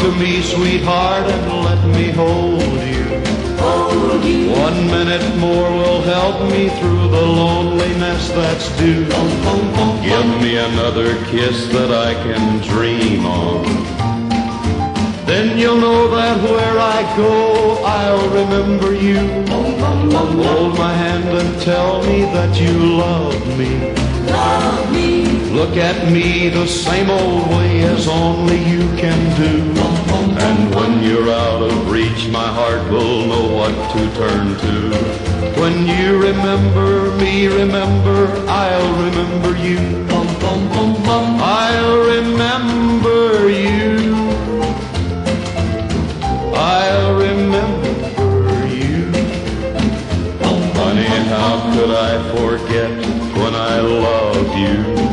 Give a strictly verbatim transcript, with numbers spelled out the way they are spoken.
to me, sweetheart, and let me hold you. Hold you. One minute more will help me through the loneliness that's due. Give me another kiss that I can dream on. Then you'll know that where I go, I'll remember you. Hold my hand and tell me that you love me. Love me. Look at me the same old way as only you can do. And when you're out of reach, my heart will know what to turn to. When you remember me, remember, I'll remember you. I'll remember you. I'll remember you. Honey, how could I forget when I love you?